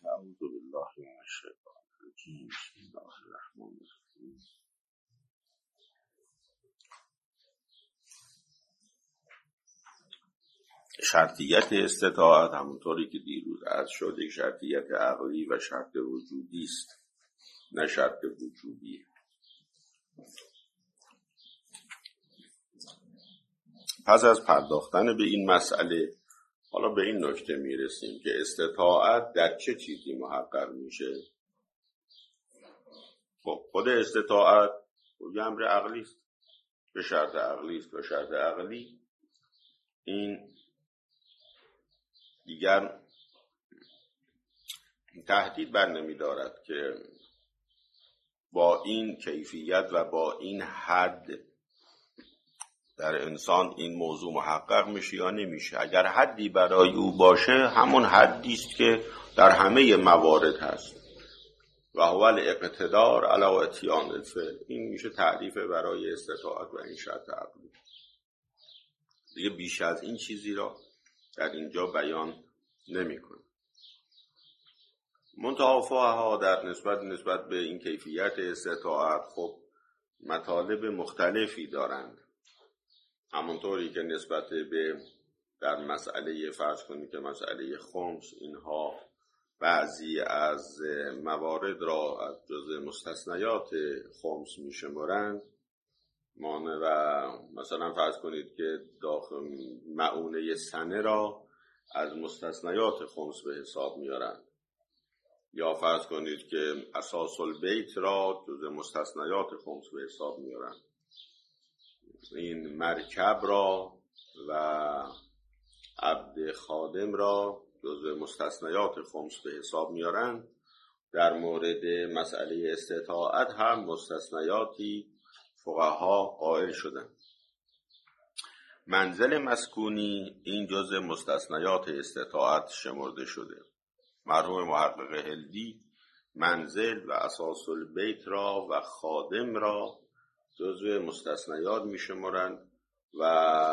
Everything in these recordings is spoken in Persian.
اعوذ بالله من الشیطان الرجیم. بسم الله الرحمن الرحیم. شرطیت استطاعت همونطوری که دیروز عرض شد یک شرطیت عقلی و شرط وجودی است، نه شرط وجودی. پس از پرداختن به این مسئله حالا به این نکته میرسیم که استطاعت در چه چیزی محقق میشه. خب خود استطاعت یه امر عقلی است، به شرط عقلی است و شرط عقلی این دیگر تهدید بر نمی دارد که با این کیفیت و با این حد در انسان این موضوع محقق میشه یا نمیشه. اگر حدی برای او باشه همون حدی است که در همه موارد هست و هو الاقتدار علی اتیان الفعل. این میشه تعریف برای استطاعت و این شرط عقلی. دیگه بیش از این چیزی را در اینجا بیان نمی‌کنه. منتها فقها در نسبت به این کیفیت استطاعت خب مطالب مختلفی دارند. همونطوری که نسبت به در مسئله فرض کنید که مسئله خمس اینها بعضی از موارد را از جزء مستثنیات خمس میشمرند. مانع و مثلا فرض کنید که داخل معونه سنه را از مستثنیات خمس به حساب میارند، یا فرض کنید که اساس البیت را جزء مستثنیات خمس به حساب میارند. این مرکب را و عبد خادم را جزء مستثنیات خمس به حساب میارند. در مورد مسئله استطاعت هم مستثنیاتی فقها قائل شدند. منزل مسکونی این جزء مستثنیات استطاعت شمرده شده. مرحوم محقق هلدی منزل و اساس البیت را و خادم را جزء مستثنیات می شمارند و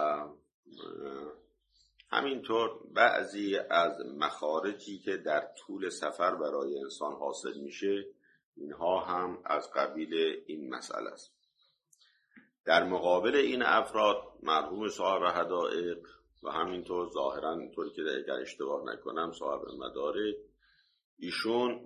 همینطور بعضی از مخارجی که در طول سفر برای انسان حاصل میشه اینها هم از قبیل این مسئله است. در مقابل این افراد مرحوم صاحب حدائق و همینطور ظاهرا اینطور که اگر اشتباه نکنم صاحب مدارک، ایشون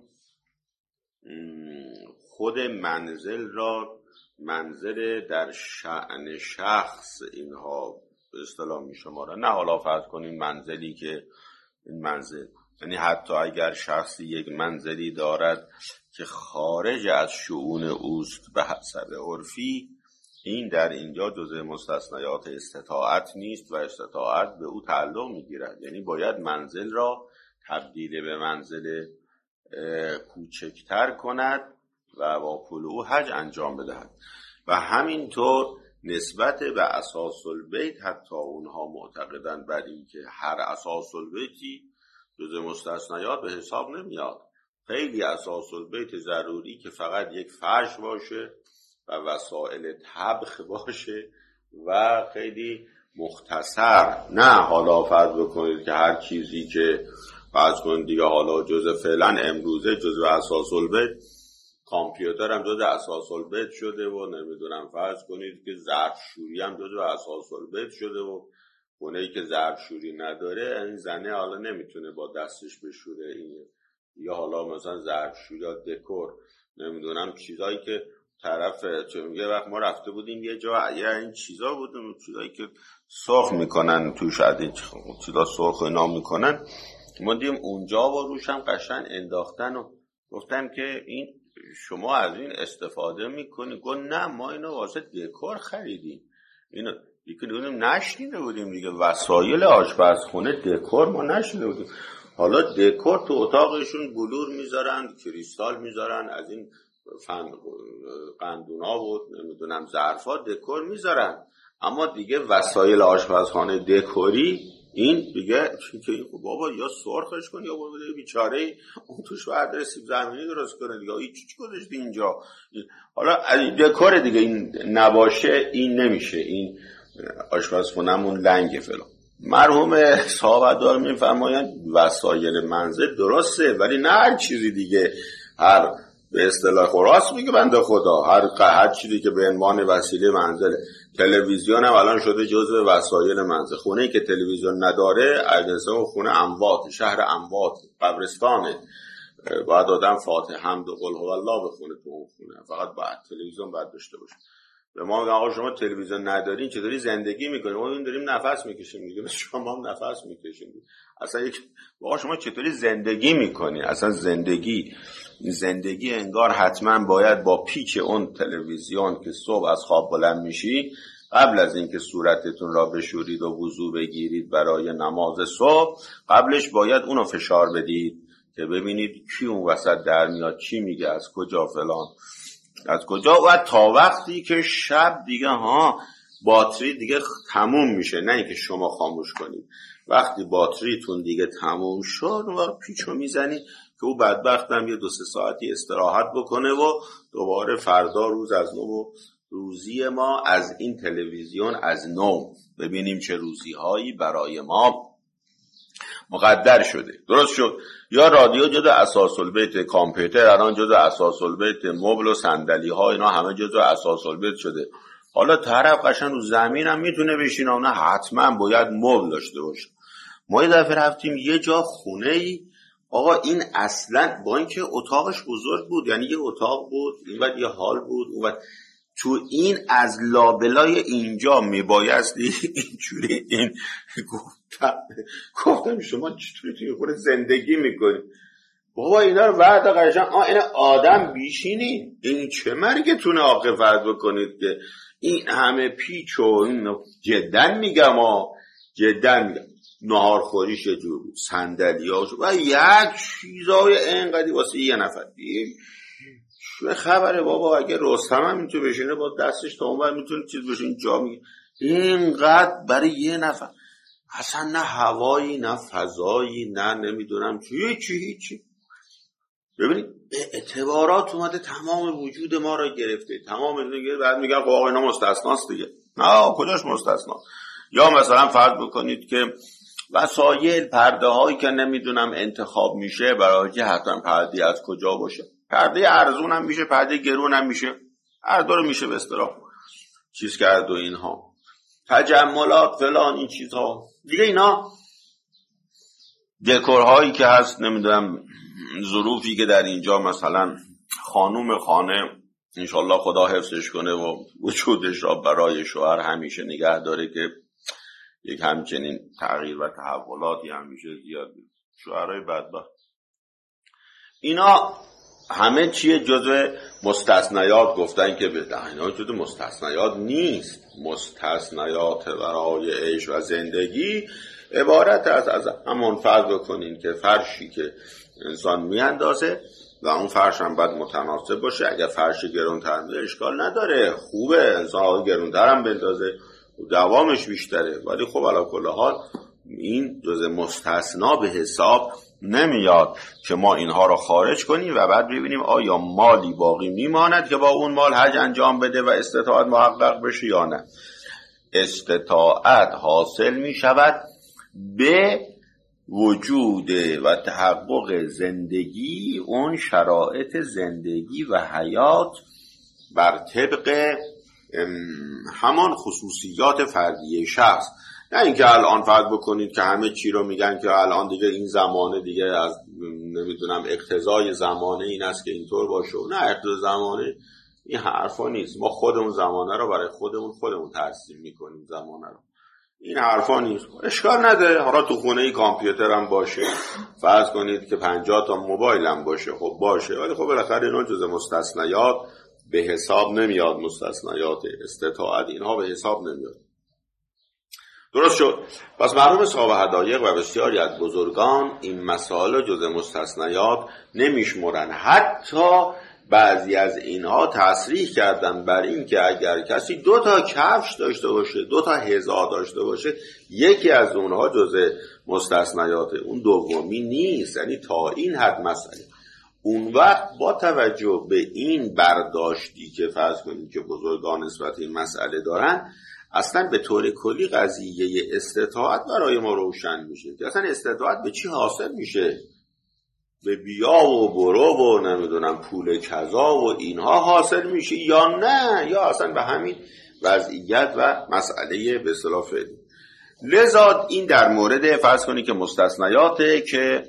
خود منزل را منزل در شأن شخص اینها به اصطلاح میشمارن. نه حالا فرض کنیم منزلی که این منزل یعنی حتی اگر شخصی یک منزلی دارد که خارج از شؤون اوست به حسب عرفی، این در اینجا جزء مستثنیات استطاعت نیست و استطاعت به او تعلق میگیرد. یعنی باید منزل را تبدیل به منزل کوچکتر کند و با پول او حج انجام بدهد. و همینطور نسبت به اساس البیت حتی اونها معتقدند بر این که هر اساس البیتی جزء مستثنیات به حساب نمیاد. خیلی اساس البیت ضروری که فقط یک فرش باشه و وسایل طبخ باشه و خیلی مختصر. نه حالا فرض بکنید که هر چیزی که فرض کنید دیگه حالا جزء فعلا امروزه جزء اساس البیت، کامپیوتر هم جزء اساس البیت شده و نمیدونم فرض کنید که ظرفشویی هم جزء اساس البیت شده و خونه‌ای که ظرفشویی نداره این زنه حالا نمیتونه با دستش بشوره. این یا حالا مثلا ظرفشویی یا دکور نمیدونم چیزایی که طرف یه وقت ما رفته بودیم یه جا این چیزا بودیم، چیزایی که سرخ میکنن توش از این چیزا سرخ اینا میکنن، ما دیدیم اونجا و روش هم قشنگ انداختن و گفتم که این شما از این استفاده میکنی؟ گفت نه ما اینو واسه دکور خریدیم. اینو دیگه نشنیده بودیم دیگه، وسایل آشپزخونه دکور ما نشنیده بودیم. حالا دکور تو اتاقشون بلور میذارن، کریستال میذارن، از این قندونا و نمیدونم ظرفا دکور میذارن، اما دیگه وسایل آشپزخانه دکوری این دیگه که بابا یا سرخش کن یا بابا بیچاره اون توش بعد سیب زمینی درست کنه دیگه، این چی گذاشتی اینجا. حالا دکور دیگه این نباشه این نمیشه، این آشپزخونه‌مون لنگه فلان. مرحوم صاحب‌دار می‌فرمایند وسایل منزل درسته، ولی نه هر چیزی دیگه. هر به اصطلاح راست میگه بنده خدا، هر چیزی که به عنوان وسیله منزل، تلویزیون هم الان شده جزء وسایل منزل. خونه‌ای که تلویزیون نداره اگه خونه اموات، شهر اموات، قبرستانه. باید آدم فاتحه حمد و قل هو الله بخونه تو اون خونه، فقط باید تلویزیون باید داشته باشه. به ما میگن آقا شما تلویزیون ندارین چطوری زندگی میکنیم؟ ما داریم نفس میکشیم دیگه، شما هم نفس میکشیم. اصلا آقا شما چطوری زندگی میکنی؟ اصلا زندگی انگار حتما باید با پیچ اون تلویزیون که صبح از خواب بلند میشی، قبل از اینکه صورتتون را بشورید و وضو بگیرید برای نماز صبح، قبلش باید اونو فشار بدید که ببینید کی اون وسط در میاد، چی میگه، از کجا فلان، از کجا. و تا وقتی که شب دیگه باتری دیگه تموم میشه، نه اینکه شما خاموش کنید. وقتی باتریتون دیگه تموم شد و پیچو میزنی که او بدبخت هم یه 2-3 ساعتی استراحت بکنه و دوباره فردا روز از نو. روزی ما از این تلویزیون از نو ببینیم چه روزی‌هایی برای ما مقدر شده. درست شد. یا رادیو جزء اساس‌البیت، کامپیوتر الان جزء اساس‌البیت، مبل و صندلی ها اینا همه جزء اساس‌البیت شده. حالا طرف قشنگ رو زمین هم میتونه بشینه، نه حتما باید مبل داشته باشه. ما یه دفعه رفتیم یه جا خونه‌ای، آقا این اصلا با اینکه اتاقش بزرگ بود، یعنی یه اتاق بود، این بعد یه هال بود، اون بعد تو این از لابلای اینجا میبایستی اینجوری این گفتم شما چطوری توی خونه زندگی میکنی؟ بابا اینا رو بعد قشنگ این آدم بیشینی، این چه مرگتونه آخه فرض بکنید که این همه پیچ و این جدا میگم نهار خوریش جور بود، صندلی‌هاش و یک چیزای اینقدی واسه یه نفر دیم. چه خبره بابا؟ اگه رستم هم اینطور بشینه با دستش تا اونور میتونه چیز بشه، اینجا میگه اینقدر برای یه نفر، اصلا نه هوایی نه فضایی نه نمیدونم هیچی. ببینید اعتبارات اومده تمام وجود ما را گرفته، تمام دیگه. بعد میگن آقا اینا مستثناست دیگه. نه کجاش مستثنا؟ یا مثلا فرض بکنید که وسایل، پرده هایی که نمیدونم انتخاب میشه برای که حتما پرده از کجا باشه، پرده ارزون هم میشه، پرده گرون هم میشه، هر دو رو میشه به اصطلاح چیز کرد. و اینها تجملات فلان این چیزها دیگه، اینا دکورهایی که هست، نمیدونم ظروفی که در اینجا مثلا خانوم خانه انشالله خدا حفظش کنه و وجودش را برای شوهر همیشه نگه داره که یک همچنین تغییر و تحولاتی همیشه زیاد بود. شوهرای بدبخت اینا همه چیه جزء مستثنیات گفتن که بده. اینا جزء مستثنیات نیست. مستثنیات برای عیش و زندگی عبارت از همون فرض بکنین که فرشی که انسان میاندازه و اون فرش هم باید متناسب باشه. اگر فرش گرونتر میاد اشکال نداره، خوبه انسان گرونتر هم بندازه دوامش بیشتره، ولی خب علی کل حال این جزء مستثنا به حساب نمیاد که ما اینها رو خارج کنیم و بعد ببینیم آیا مالی باقی میماند که با اون مال حج انجام بده و استطاعت محقق بشه یا نه. استطاعت حاصل می شود به وجود و تحقق زندگی، اون شرایط زندگی و حیات بر طبق همان خصوصیات فردی شخص. نه اینکه الان فرض بکنید که همه چی رو میگن که الان دیگه این زمانه دیگه از نمیدونم اقتضای زمانه این است که اینطور باشه. نه اقتضای زمانه این حرفا نیست. ما خودمون زمانه رو برای خودمون ترسیم میکنیم زمانه رو. این حرفا نیست. اشکال نداره حالا تو خونه ای کامپیوتر هم باشه، فرض کنید که 50 تا موبایل هم باشه، خب باشه، ولی خب بالاخره اینا جزء مستثنیات به حساب نمیاد. مستثنیات استطاعت اینها به حساب نمیاد. درست شد. پس مرحوم صاحب حدایق و بسیاری از بزرگان این مسائل جزء مستثنیات نمیشمرن. حتی بعضی از اینها تصریح کردن بر این که اگر کسی 2 تا کفش داشته باشه، 2 تا حذا داشته باشه، یکی از اونها جزء مستثنیات، اون دومی نیست. یعنی تا این حد مسئله. اون وقت با توجه به این برداشتی که فرض کنیم که بزرگان نسبت این مسئله دارن، اصلا به طور کلی قضیه استطاعت برای ما روشن میشه که اصلا استطاعت به چی حاصل میشه. به بیا و برو و نمیدونم پول کذا و اینها حاصل میشه یا نه، یا اصلا به همین وضعیت و مسئله به اصطلاح فعلی. لذا این در مورد فرض کنی که مستثنیاته که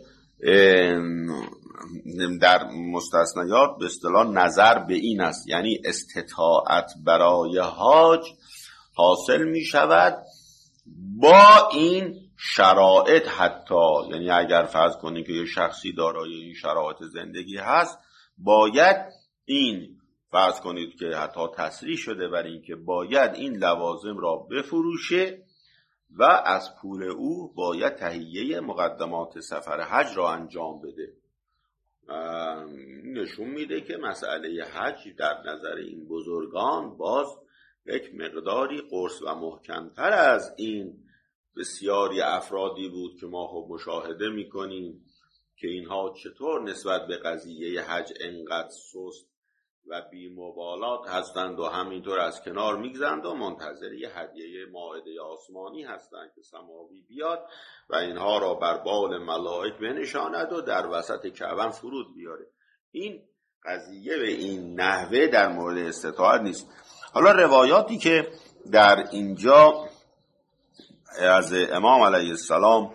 در مستثنیات به اصطلاح نظر به این است، یعنی استطاعت برای حاج حاصل می شود با این شرایط حتی، یعنی اگر فرض کنی که یه شخصی دارای این شرایط زندگی هست، باید این فرض کنید که حتی تصریح شده بر این که باید این لوازم را بفروشه و از پول او باید تهیه مقدمات سفر حج را انجام بده. نشون میده که مسئله حج در نظر این بزرگان باز یک مقداری قرص و محکمتر از این بسیاری افرادی بود که ما خب مشاهده میکنیم که اینها چطور نسبت به قضیه حج انقدر سست و بی‌مبالات هستند و همینطور از کنار میگذرند و منتظر یه هدیه مائده آسمانی هستند که سماوی بیاد و اینها را بر بال ملائک بنشاند و در وسط کعبه فرود بیاره. این قضیه به این نحوه در مورد استطاعت نیست. حالا روایاتی که در اینجا از امام علیه السلام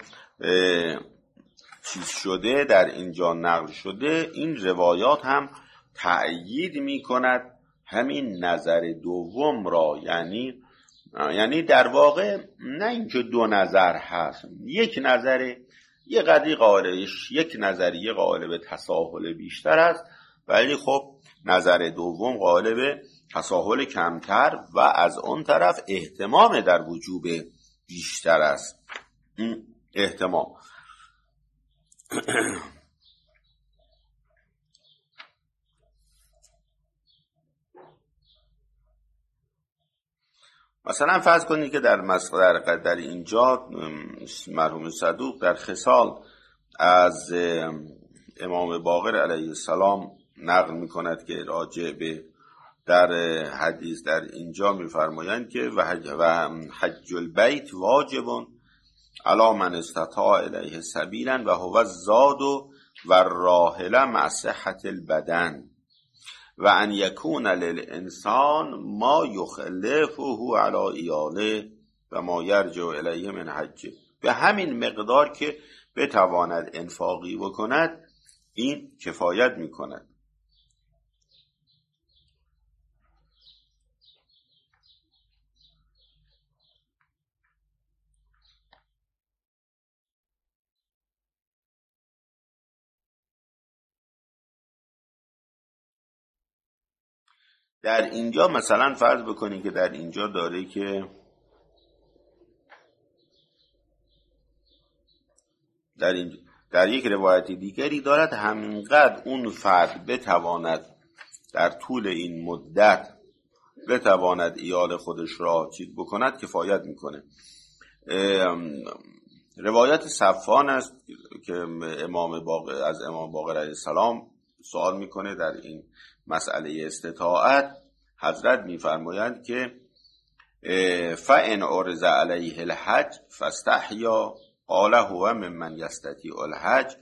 چیز شده، در اینجا نقل شده، این روایات هم تأیید می کند همین نظر دوم را، یعنی در واقع نه اینکه دو نظر هست، یک نظر یه قدری قائلش، یک نظریه قائل به تساهل بیشتر است، ولی خب نظر دوم قائل به تساهل کمتر و از اون طرف اهتمام در وجوب بیشتر است. اهتمام مثلا فرض کنید که در اینجا مرحوم صدوق در خصال از امام باقر علیه السلام نقل می کند که راجع به در حدیث در اینجا می فرمایند که و حج البیت واجب علی من استطاع الیه سبیلا و هو الزاد و الراحله مع صحة البدن و ان یکون للانسان ما یخلفه علی ایاله و ما یرجع الیه من حجه، به همین مقدار که بتواند انفاقی بکند این کفایت میکند. در اینجا مثلا فرض بکنید که در اینجا داره که در یک روایت دیگری دارد همینقدر اون فرد بتواند در طول این مدت بتواند ایال خودش را چیز بکند کفایت میکنه. روایت صفوان است که از امام باقر علیه السلام سوال میکنه در این مسئله استطاعت. حضرت میفرمایند که فَإِنْ عُرِضَ عَلَيْهِ الْحَجُّ فَاسْتَحْيَا قَالَ هُوَ مِمَّنْ يَسْتَطِيعُ الْحَجَّ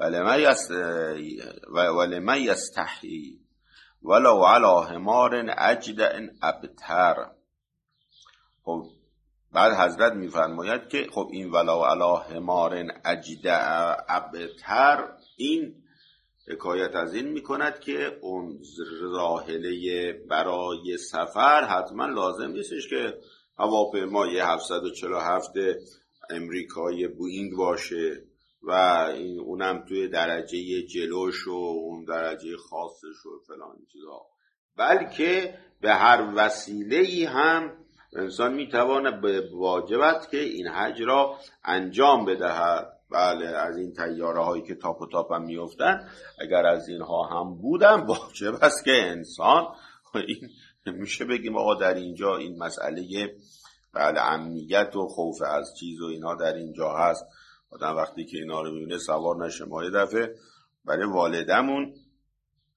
وَلِمَنْ يَسْتَحْيِي وَلَوْ عَلَى حِمَارٍ أَجْدَعٍ أَبْتَرٍ. خب بعد حضرت میفرماید که خب این ولو علی حمار اجدع ابتر، این حکایت از این میکند که اون راحله برای سفر حتما لازم نیستش که هواپیمای 747 امریکایی بوئینگ باشه و اونم توی درجه جلوش و اون درجه خاصش و فلان چیزا، بلکه به هر وسیله‌ای هم انسان میتواند به واجبت که این حج را انجام بدهد. بله، از این طیاره هایی که تاپ و تاپ هم میافتن، اگر از اینها هم بودن واجب است که انسان این میشه بگیم آقا در اینجا این مسئله بله امنیت و خوف از چیز و اینا در اینجا هست. آدم وقتی که اینا رو میبینه سوار نشه. ما یه دفعه برای والدمون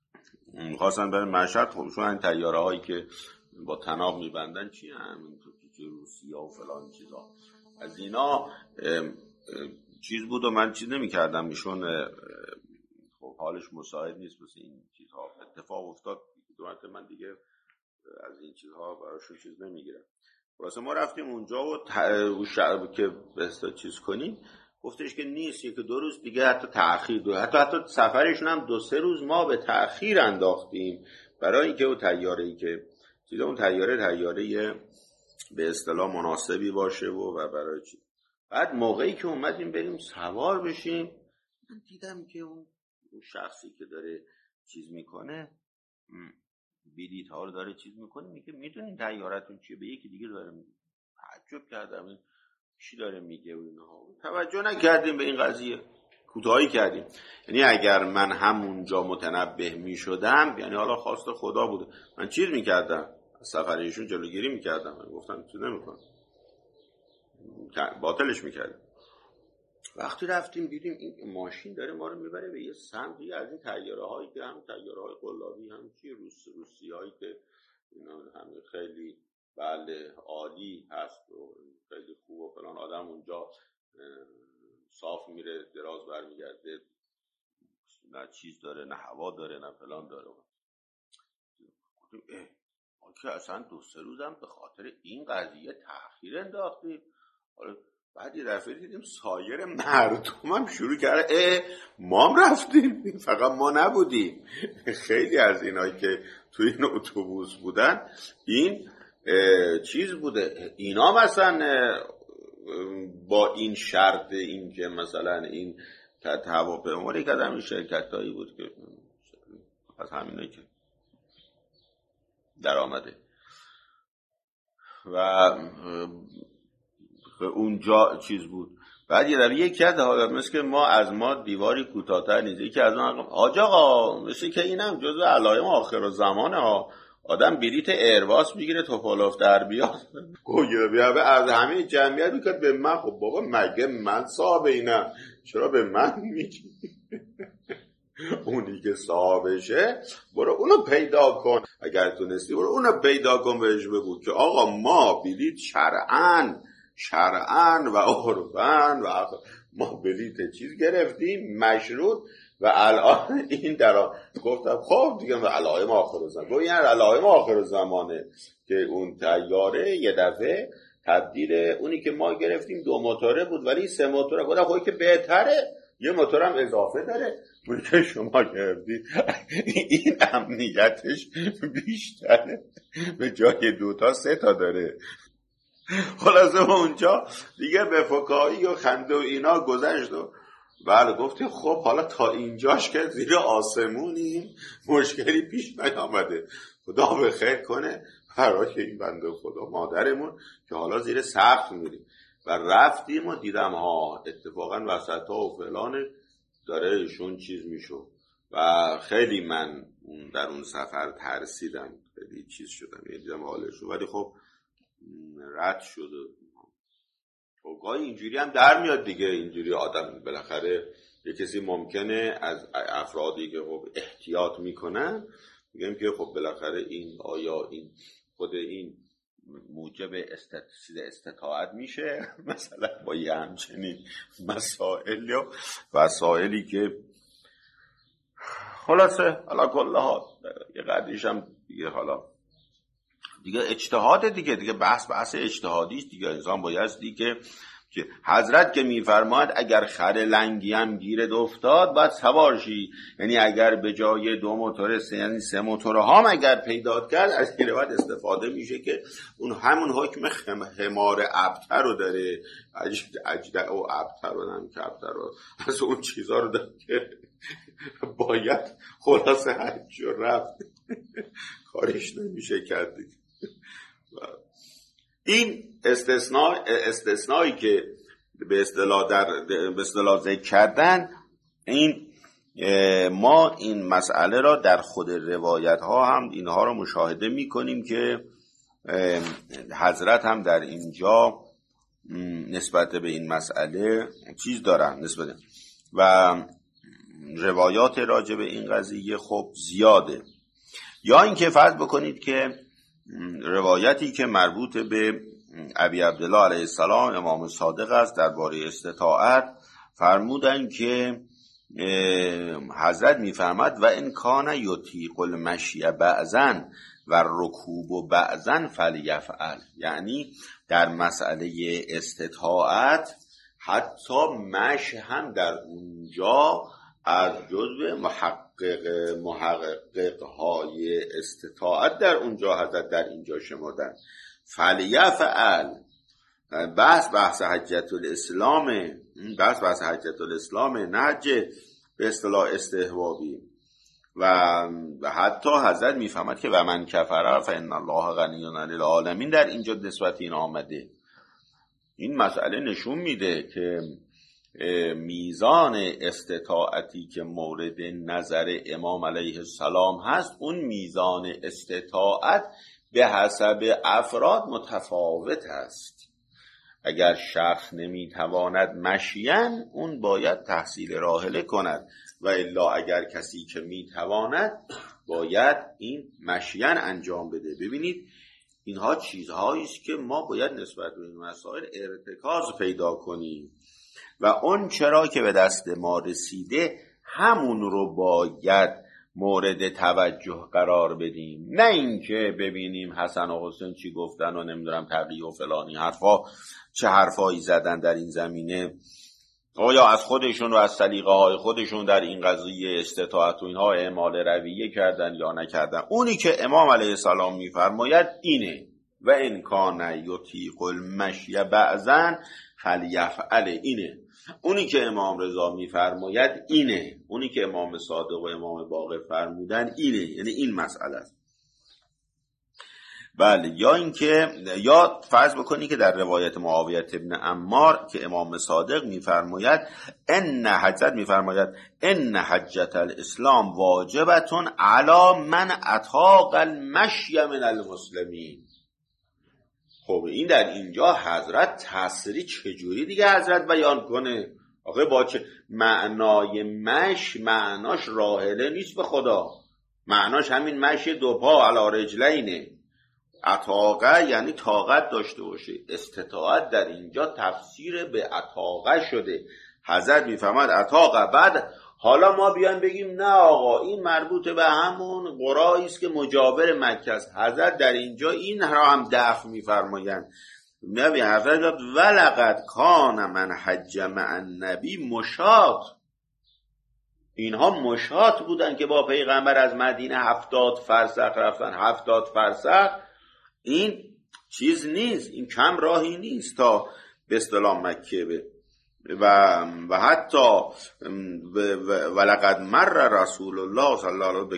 میخواستن برای مشهد، خب چون این طیاره هایی که با طناب میبندن چی همین تو روسیه و فلان چیزا، از اینا چیز بود و من چیز نمی کردم، ایشون خب حالش مساعد نیست واسه این چیزها. اتفاق افتاد دوباره من دیگه از این چیزها براشون چیز نمیگیرم. واسه ما رفتیم اونجا و که بستا چیز کنیم، گفتش که نیست، 1-2 روز دیگه حتی تأخیر دو، حتی سفرشون هم 2-3 روز ما به تأخیر انداختیم برای اینکه اون طیاره‌ای که چیزا، اون طیاره به اصطلاح مناسبی باشه و برای چی. بعد موقعی که اومدیم بریم سوار بشیم، من دیدم که اون شخصی که داره چیز میکنه، بلیط ها رو داره چیز میکنه، میگه میدونین طیارتون چیه؟ به یکی دیگه داره میگه. تعجب کردم این چی داره میگه و اینها. توجه نکردیم به این قضیه، کوتاهی کردیم. یعنی اگر من همونجا متنبه میشدم، یعنی حالا خواست خدا بوده، من چیز میکردم، سفر ایشون جلوگیری میکردم، من گفتم چیز نمیکنم، باطلش میکردم. وقتی رفتیم دیدیم این ماشین داره ما رو میبره به یه سمتی از این طیاره هایی که هم طیاره های قلابی، هم چی روسی هایی که اینا همه خیلی بله عالی هست و خیلی خوب و فلان، آدم اونجا صاف میره دراز برمیگرده، نه چیز داره، نه هوا داره، نه فلان داره. ما که اصلا 2-3 روزم به خاطر این قضیه تأخیر انداختیم. بعد یه دفعه دیدیم سایر مردم هم شروع کرده ما هم رفتیم، فقط ما نبودیم. خیلی از اینایی که توی این اتوبوس بودن این چیز بوده، اینا مثلا با این شرط این که مثلا این هواپیما یک قدم شرکتایی بود که از همینه که در آمده و اونجا چیز بود. بعد یه دفعه یک کرد مثل که ما دیواری کوتاه‌تر نیست، یکی از اون حاج آقا مثل که اینم جزو علائم آخر الزمانه ها، آدم بلیت ایرباس میگیره توپولوف در بیاد گویا بیا از همه جمعیت میگه به من. خب بابا مگه من صاحب اینم، چرا به من میگی؟ اونی که صاحبشه برو اونو پیدا کن، اگر تونستی برو اونو پیدا کن، بهش بگو که آقا ما بلیت شرعاً و عرفاً و ما بلیت چیز گرفتیم مشروط و الان این گفتم خب دیگه علائم آخر الزمان. گفت یعنی علائم آخر الزمانه که اون طیاره یه دفعه تبدیل اونی که ما گرفتیم 2 موتوره بود ولی 3 موتوره. گفتم خب که بهتره، یه موتور هم اضافه داره. اون که شما گرفتید این امنیتش بیشتره، به جای 2 تا 3 تا داره. خلاصه اونجا دیگه به فکاهی و خنده و اینا گذشت و بله گفتی خب حالا تا اینجاش که زیر آسمونیم، مشکلی پیش نیامده، خدا به خیر کنه برای این بنده خدا مادرمون که حالا زیر سقف میریم. و رفتیم و دیدم ها اتفاقا وسط ها و فلان داره ایشون چیز میشو و خیلی من در اون سفر ترسیدم، خیلی چیز شدم، یه دیدم حالشو، ولی خب رد شد. گاهی اینجوری هم در میاد دیگه، اینجوری آدم بالاخره یه کسی ممکنه از افرادی که خب احتیاط میکنن میگم که خب بالاخره این آیا این خود این موجب استطاعت میشه مثلا با یه همچنین مسائلی که خلاصه علا کل ها یه قدریش هم دیگه حالا دیگه اجتهاد دیگه بحث اجتهادیش دیگه. انسان بایستی که حضرت که میفرماید اگر خر لنگی هم گیرت افتاد باید سوار شی، یعنی اگر به جای 2 موتور یعنی 3 موتور هم اگر پیدا کرد، از این روایت استفاده میشه که اون همون حکم حمار ابتر رو داره، اجدع و ابتر و نمکبتر رو از اون چیزا رو داره که باید خلاصه حج و رفت کارش نمیشه کرد. این استثنایی که به اصطلاح ذکر کردن، این ما این مسئله را در خود روایت ها هم اینها را مشاهده می کنیم که حضرت هم در اینجا نسبت به این مسئله چیز دارن نسبت و روایات راجع به این قضیه خب زیاده. یا اینکه فرض بکنید که روایتی که مربوط به ابی عبدالله علیه السلام امام صادق است درباره استطاعت، فرمودن که حضرت میفرماد و ان کان یطیق المشی بعضا و رکوب بعضا فلیفعل، یعنی در مسئله استطاعت حتی مشی هم در اونجا از جزء محقق های استطاعت در اونجا حضرت در اینجا شمردن. فلیفعل بحث حجت الاسلامه، بحث حجت الاسلامه، نه حج به اصطلاح استحبابی. و حتی حضرت میفهمد که و من کفر فان الله غنی عن العالمین در اینجا نسبت این آمده. این مسئله نشون میده که میزان استطاعتی که مورد نظر امام علیه السلام هست، اون میزان استطاعت به حسب افراد متفاوت است. اگر شخص نمیتواند مشیان، اون باید تحصیل راحله کند، و الا اگر کسی که میتواند باید این مشیان انجام بده. ببینید اینها چیزهایی است که ما باید نسبت به این مسائل ارتکاز پیدا کنیم و اون چرا که به دست ما رسیده همون رو باید مورد توجه قرار بدیم، نه اینکه ببینیم حسن و حسین چی گفتن و نمیدونم تقی و فلانی حرفا چه حرفایی زدن در این زمینه، آیا از خودشون و از سلیقه های خودشون در این قضیه استطاعت و اینها اعمال رویه کردن یا نکردن. اونی که امام علیه السلام میفرماید اینه و ان کان یطیق المشی بعضا فلیفعل، اینه. اونی که امام رضا میفرماید اینه، اونی که امام صادق و امام باقر فرمودن اینه، یعنی این مسئله است. بله، یا اینکه یا فرض بکنی که در روایت معاویه ابن عمار که امام صادق میفرماید ان حجت الاسلام واجبتون علی من اطاق المشی من المسلمین. خب این در اینجا حضرت تصریح چجوری دیگه حضرت بیان کنه؟ آخه با چه معنای مش، معناش راحله نیست به خدا، معناش همین مشی دو پا علی رجلینه. اطاقه یعنی طاقت داشته باشه، استطاعت در اینجا تفسیر به اطاقه شده. حضرت میفهمد اطاقه. بعد حالا ما بیان بگیم نه آقا این مربوط به همون قرایی است که مجاور مکه است. حضرت در اینجا این را هم دفع میفرمایند. نبی حضرت ولقد کان من حج مع النبی مشاط، اینها مشاط بودن که با پیغمبر از مدینه 70 فرسخ رفتن. 70 فرسخ این چیز نیست، این کم راهی نیست تا به اصطلاح مکه به و حتی ولقد مر رسول الله صلی الله علیه و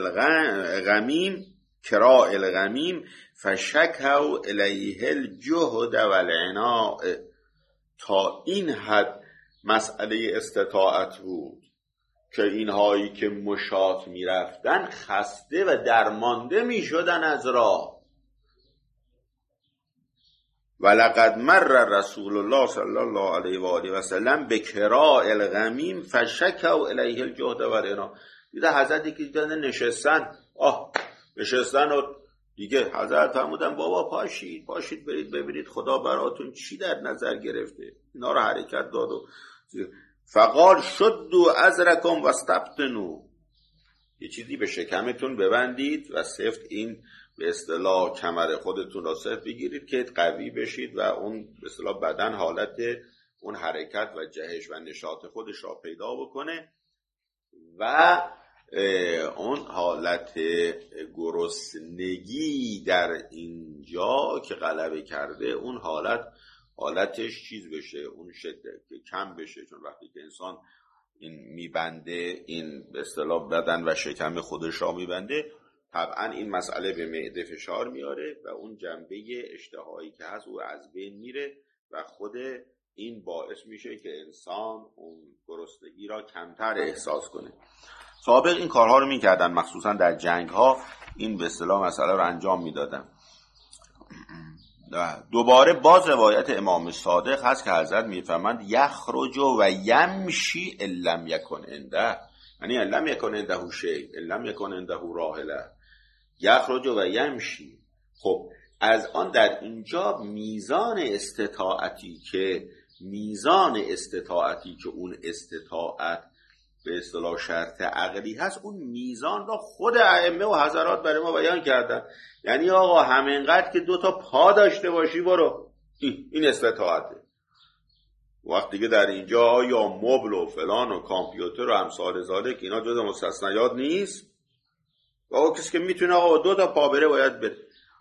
کراء الغمیم فشکوا الیه الجهد والعناء. تا این حد مسئله استطاعت بود که اینهایی که مشاط میرفتن خسته و درمانده میشدن از راه. ولقد مر رسول الله صلی الله علیه و آله و سلم به کراء الغمیم فشکوا الیه الجهد والعناء. دیده حضرتی که دیدن نشستن و دیگه حضرت فرمودن بابا پاشید برید ببینید خدا براتون چی در نظر گرفته. اینا رو حرکت داد و فقال شدوا ازرکم واستبطنوا، یه چیزی به شکمتون ببندید و سفت این به اصطلاح کمر خودتون را سفت بگیرید که قوی بشید و اون به اصطلاح بدن حالت اون حرکت و جهش و نشاط خودش را پیدا بکنه و اون حالت گرسنگی در اینجا که غلبه کرده اون حالتش چیز بشه، اون شدت کم بشه. چون وقتی که انسان این میبنده، این به اصطلاح بدن و شکم خودش را میبنده، طبعا این مسئله به معده فشار میاره و اون جنبه اشتهایی که هست او از بین میره و خود این باعث میشه که انسان اون گرسنگی را کمتر احساس کنه. سابق این کارها رو میکردن، مخصوصا در جنگ ها این به اصطلاح مسئله رو انجام میدادن. دوباره باز روایت امام صادق هست که حضرت میفرماند یخرج و یمشی لم یکن عنده، یعنی لم یکن عنده شیء، لم یکن عنده راحله، یخرج و یمشی. خب از آن در اینجا میزان استطاعتی که اون استطاعت به اصطلاح شرط عقلی هست، اون میزان را خود ائمه و حضرات برای ما بیان کردن. یعنی آقا همینقدر که 2 تا پا داشته باشی برو، این استطاعته. وقتی که در اینجا یا مبل و فلان و کامپیوتر و امثال ذالک اینا جز مستثنیات نیست، و آقا کسی که میتونه آقا 2 تا پا بره باید بره.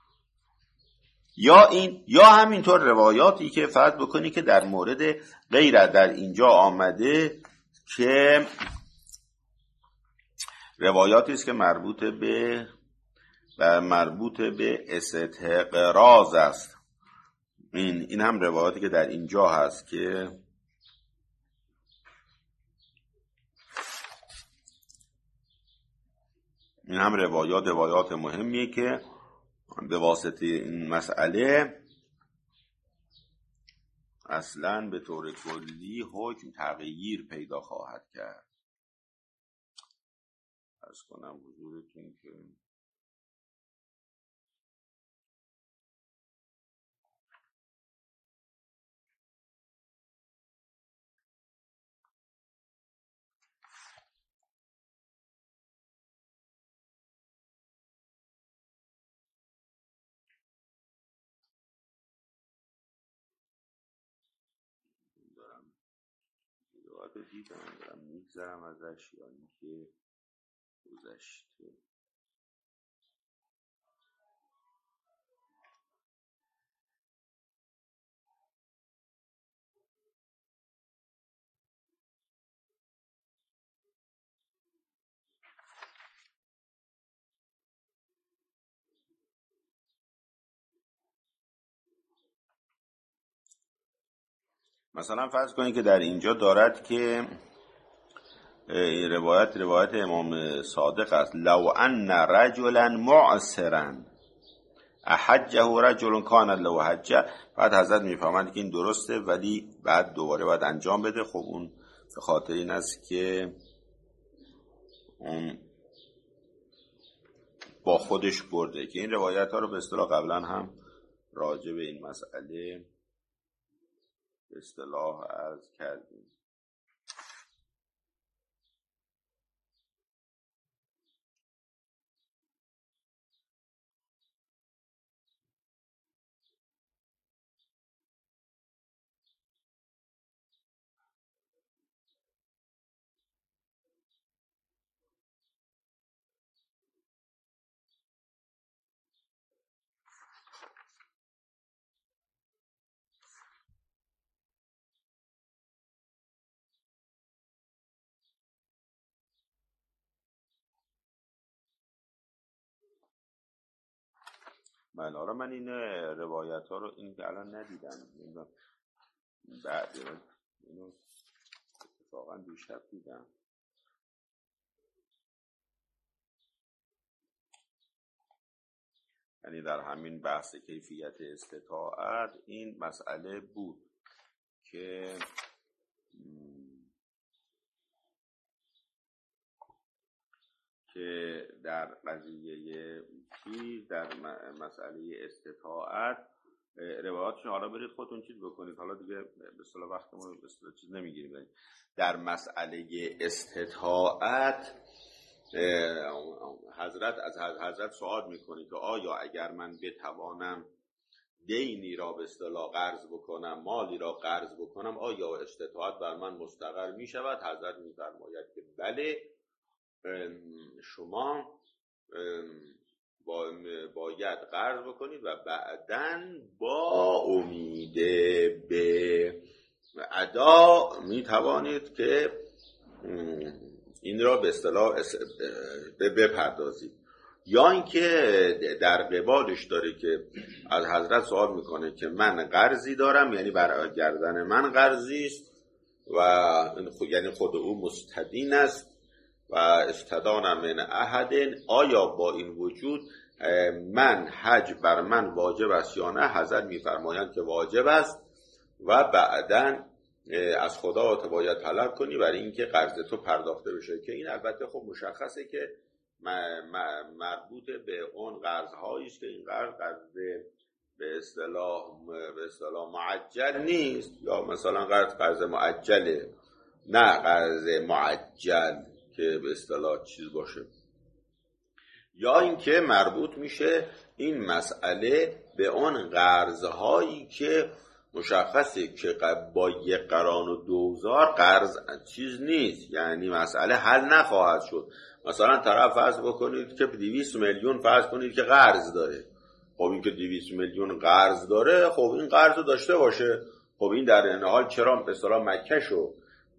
یا همینطور روایاتی که فرض بکنی که در مورد غیرت در اینجا آمده که روایاتی است که مربوط به استحقاق است. این هم روایاتی که در اینجا هست که این هم روایات مهمیه که به واسطه این مسئله اصلاً به طور کلی حکم تغییر پیدا خواهد کرد. عرض کنم حضورتون که دارم میگذرم ازش یا اینکه گذشته. مثلا فرض کنید که در اینجا دارد که روایت امام صادق است: لو ان رجلا معسرا احجه رجل کان له حجه. بعد حضرت میفهمند که این درسته ولی بعد دوباره باید انجام بده. خب اون به خاطر این است که اون با خودش برده، که این روایت ها رو به اصطلاح قبلا هم راجع به این مسئله به اصطلاح عرض کردیم. بله، حالا من این روایت ها رو این که الان ندیدم، بعد اینو اتفاقا دیشب دیدم. یعنی در همین بحث کیفیت استطاعت این مسئله بود که در قضیه در مسئله استطاعت روایاتشون، حالا برید خودتون چیز بکنید، حالا دیگه به اصطلاح وقتمون به اصطلاح چیز نمیگیریم. در مسئله استطاعت حضرت سوال میکنه که آیا اگر من بتوانم دینی را به اصطلاح قرض بکنم، مالی را قرض بکنم، آیا استطاعت بر من مستقر میشود؟ حضرت میفرماید که بله، شما باید قرض بکنید و بعداً با امید به ادا میتوانید که این را به اصطلاح بپردازید. یا اینکه در قبالش داره که از حضرت سوال میکنه که من قرضی دارم، یعنی بر گردن من قرضی است و یعنی خود او مستدین است و استدان من احد، آیا با این وجود من حج بر من واجب است یا نه؟ حضرت میفرمایند که واجب است و بعداً از خدا تو باید طلب کنی برای اینکه قرض تو پرداخته بشه. که این البته خب مشخصه که مربوط به اون قرض هایی است که این قرض به اصطلاح معجل نیست، یا مثلا قرض معجله، نه قرض معجل که به اصطلاح چیز باشه، یا اینکه مربوط میشه این مسئله به اون قرضهایی که مشخصه که با یک قران و دوزار قرض چیز نیست، یعنی مسئله حل نخواهد شد. مثلا طرف فرض بکنید که 200 میلیون فرض کنید که قرض داره. خب این که 200 میلیون قرض داره، خب این قرض رو داشته باشه، خب این در این حال چرا به اصطلاح مکه‌شو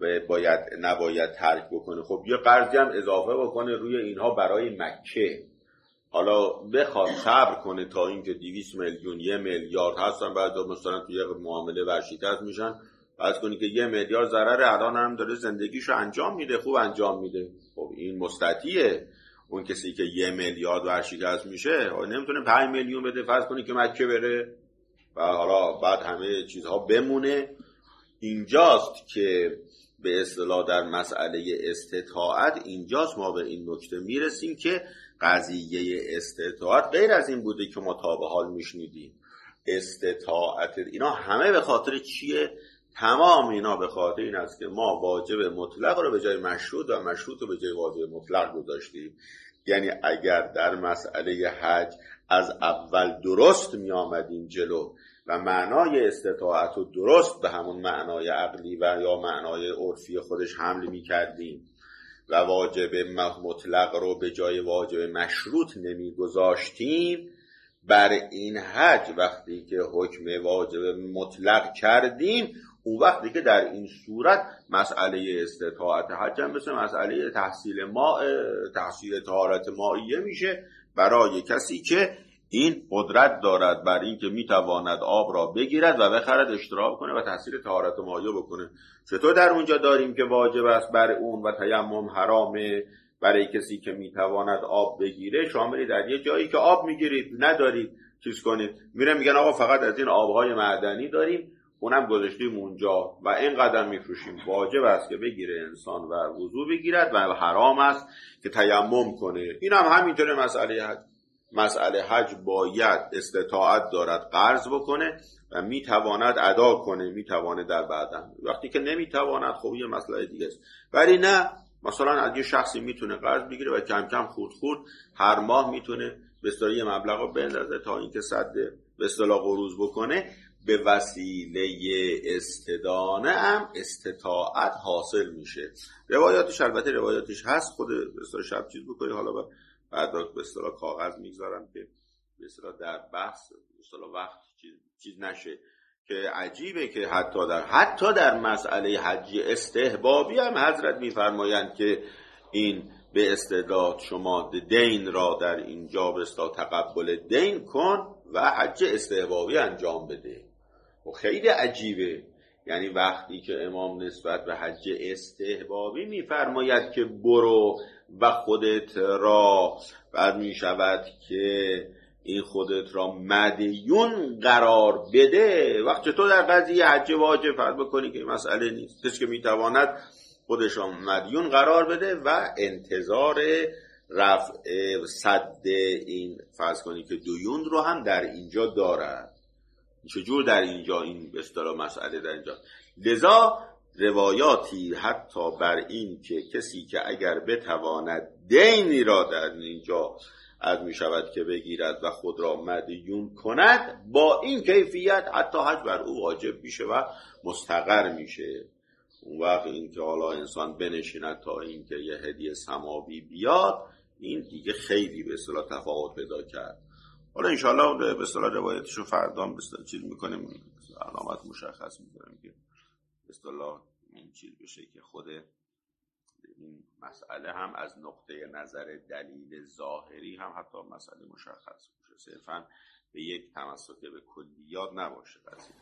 نباید ترک بکنه؟ خب یه قرضی هم اضافه بکنه روی اینها برای مکه. حالا بخواد صبر کنه تا اینکه 200 میلیون 1 میلیارد هستن، بعد مثلا توی یک معامله ورشکست میشن، فرض کنی که 1 میلیارد ضرر الان هم داره زندگیشو انجام میده، خوب انجام میده، خب این مستطیعه. اون کسی که 1 میلیارد ورشکست میشه نمیتونه 5 میلیون بده فرض کنی که مکه بره و حالا بعد همه چیزها بمونه. اینجاست که به اصطلاح در مسئله استطاعت، اینجاست ما به این نکته میرسیم که قضیه استطاعت غیر از این بوده که ما تا به حال میشنیدیم. استطاعت اینا همه به خاطر چیه؟ تمام اینا به خاطر این است که ما واجب مطلق رو به جای مشروط و مشروط رو به جای واجب مطلق گذاشتیم. یعنی اگر در مسئله حج از اول درست می آمدیم جلو و معنای استطاعت رو درست به همون معنای عقلی و یا معنای عرفی خودش حمل می کردیم و واجب مطلق رو به جای واجب مشروط نمی گذاشتیم، بر این حج وقتی که حکم واجب مطلق کردیم، اون وقتی که در این صورت مسئله استطاعت حج هم مثل مسئله تحصیل طهارت مائیه میشه برای کسی که این قدرت دارد بر این که میتواند آب را بگیرد و بخرد، اشتراک کنه و تحصیل طهارت مائیه بکنه. چطور در اونجا داریم که واجب است بر اون و تیمم حرامه برای کسی که میتواند آب بگیره؟ شاملی در یه جایی که آب میگیرید ندارید چیز کنید، میگن آقا فقط از این آبهای معدنی داریم، اونم گذاشتیم اونجا و اینقدر میفروشیم. واجب است که بگیره انسان و وضو بگیرد و حرام است که تیمم کنه. این هم همینطوره. مسئله حج باید استطاعت دارد قرض بکنه و میتواند ادا کنه، میتواند در بعدن. وقتی که نمیتواند خب یه مسئله دیگه است. ولی نه، مثلا از یه شخصی میتونه قرض بگیره و کم کم خورد هر ماه میتونه به اصطلاح یه مبلغ رو بندازه تا اینکه سد به اصطلاح قروض بکنه. به وسیله استدانه هم استطاعت حاصل میشه. روایاتش البته روایاتش هست، خود به اصطلاح شب چیز بکنید، حالا بعد به اصطلاح کاغذ میگذارم که به اصطلاح در بحث به اصطلاح وقت چیز نشه. که عجیبه که حتی در مسئله حج استحبابی هم حضرت میفرمایند که این به اصطلاح شما دین را در اینجا به اصطلاح تقبل دین کن و حج استحبابی انجام بده. و خیلی عجیبه، یعنی وقتی که امام نسبت به حج استحبابی میفرماید که برو و خودت را، بعد میشود که این خودت را مدیون قرار بده، وقتی تو در قضیه حج واجب فرض بکنی که مسئله نیست، کسی که میتواند خودش را مدیون قرار بده و انتظار رفع سد این فرض کنی که دیون رو هم در اینجا دارد. چجور در اینجا این به اصطلاح مسئله در اینجا؟ لذا روایاتی حتی بر این که کسی که اگر بتواند دینی را در اینجا از می شود که بگیرد و خود را مدیون کند، با این کیفیت حتی حج بر او واجب میشه و مستقر میشه. اون وقت این که حالا انسان بنشیند تا این که یه هدیه سماوی بیاد، این دیگه خیلی به اصطلاح تفاوت پیدا کرد. حالا انشاءالله به اصطلاح روایتشو فردا به اصطلاح چیز میکنیم، علامت مشخص میکنیم که به اصطلاح این چیز بشه که خود این مسئله هم از نقطه نظر دلیل ظاهری هم حتی مسئله مشخص بشه، صرفا به یک تمسک به کلیات نباشه قضیه.